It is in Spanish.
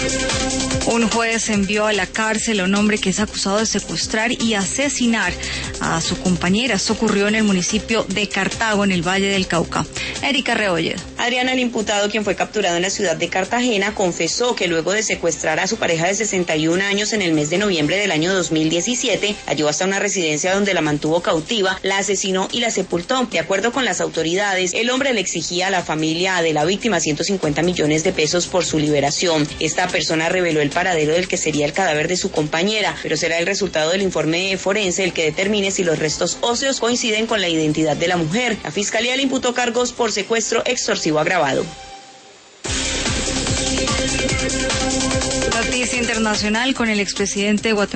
Un juez envió a la cárcel a un hombre que es acusado de secuestrar y asesinar a su compañera. Esto ocurrió en el municipio de Cartago, en el Valle del Cauca. Erika Rebolledo. Adriana, el imputado, quien fue capturado en la ciudad de Cartagena, confesó que luego de secuestrar a su pareja de 61 años en el mes de noviembre del año 2017, la llevó hasta una residencia donde la mantuvo cautiva, la asesinó y la sepultó. De acuerdo con las autoridades, el hombre le exigía a la familia de la víctima 150 millones de pesos por su liberación. Esta persona reveló el paradero del que sería el cadáver de su compañera, pero será el resultado del informe forense el que determine si los restos óseos coinciden con la identidad de la mujer. La fiscalía le imputó cargos por secuestro extorsivo agravado. Noticia internacional con el expresidente guatemalteco